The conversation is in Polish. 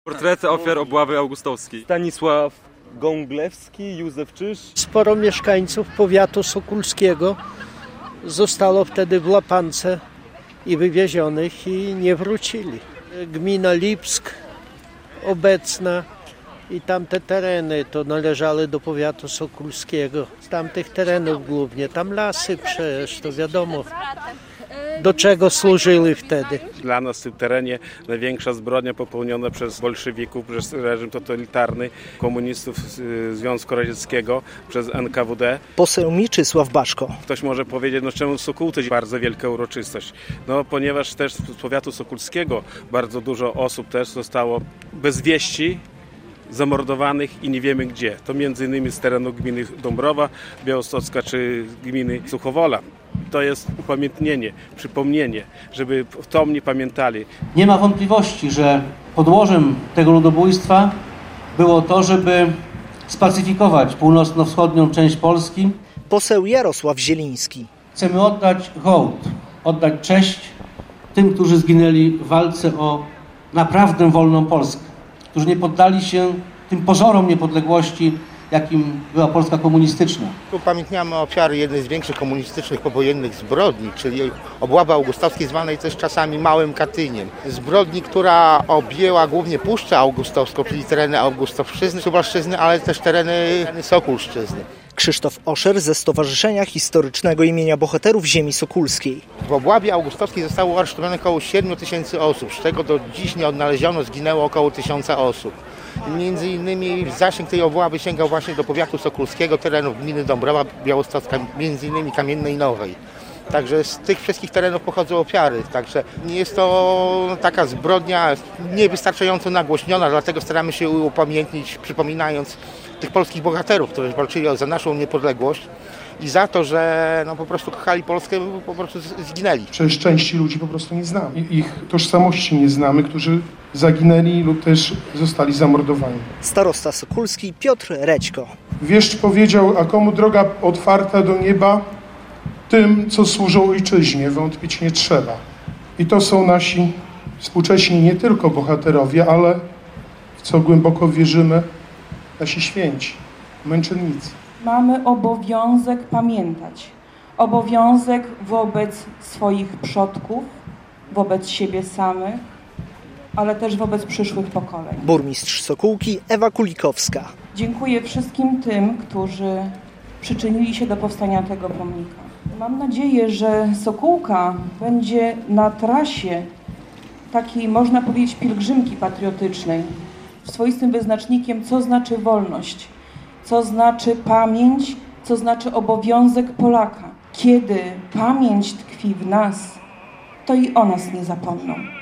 Portrety ofiar obławy augustowskiej. Stanisław Gąglewski, Józef Czyż. Sporo mieszkańców powiatu sokólskiego zostało wtedy w łapance i wywiezionych i nie wrócili. Gmina Lipsk obecna i tamte tereny to należały do powiatu sokólskiego. Z tamtych terenów głównie, tam lasy przecież, to wiadomo do czego służyły wtedy. Dla nas w tym terenie największa zbrodnia popełniona przez bolszewików, przez reżim totalitarny, komunistów Związku Radzieckiego, przez NKWD. Poseł Mieczysław Baszko. Ktoś może powiedzieć, czemu Sokół to jest bardzo wielka uroczystość. Ponieważ też z powiatu sokólskiego bardzo dużo osób też zostało bez wieści, zamordowanych i nie wiemy gdzie. To m.in. z terenu gminy Dąbrowa Białostocka czy gminy Suchowola. To jest upamiętnienie, przypomnienie, żeby potomni pamiętali. Nie ma wątpliwości, że podłożem tego ludobójstwa było to, żeby spacyfikować północno-wschodnią część Polski. Poseł Jarosław Zieliński. Chcemy oddać hołd, oddać cześć tym, którzy zginęli w walce o naprawdę wolną Polskę, którzy nie poddali się tym pożarom niepodległości, jakim była Polska komunistyczna. Upamiętniamy ofiary jednej z większych komunistycznych powojennych zbrodni, czyli obławy augustowskiej, zwanej też czasami Małym Katyniem. Zbrodni, która objęła głównie Puszczę Augustowską, czyli tereny Augustowszczyzny, Suwalszczyzny, ale też tereny Sokólszczyzny. Krzysztof Oszer ze Stowarzyszenia Historycznego imienia Bohaterów Ziemi Sokólskiej. W obławie augustowskiej zostało aresztowanych około 7 000 osób, z czego do dziś nie odnaleziono, zginęło około 1000 osób. Między innymi zasięg tej obławy sięgał właśnie do powiatu sokólskiego, terenów gminy Dąbrowa Białostocka, między innymi Kamiennej Nowej. Także z tych wszystkich terenów pochodzą ofiary, także nie jest to taka zbrodnia niewystarczająco nagłośniona, dlatego staramy się upamiętnić, przypominając tych polskich bohaterów, którzy walczyli za naszą niepodległość i za to, że po prostu kochali Polskę, po prostu zginęli. Przecież części ludzi po prostu nie znamy. Ich tożsamości nie znamy, którzy zaginęli lub też zostali zamordowani. Starosta sokólski Piotr Rećko. Wieszcz powiedział, a komu droga otwarta do nieba? Tym, co służą ojczyźnie, wątpić nie trzeba. I to są nasi współcześni nie tylko bohaterowie, ale w co głęboko wierzymy, nasi święci, męczennicy. Mamy obowiązek pamiętać. Obowiązek wobec swoich przodków, wobec siebie samych, ale też wobec przyszłych pokoleń. Burmistrz Sokółki Ewa Kulikowska. Dziękuję wszystkim tym, którzy przyczynili się do powstania tego pomnika. Mam nadzieję, że Sokółka będzie na trasie takiej, można powiedzieć, pielgrzymki patriotycznej, swoistym wyznacznikiem, co znaczy wolność, co znaczy pamięć, co znaczy obowiązek Polaka. Kiedy pamięć tkwi w nas, to i o nas nie zapomną.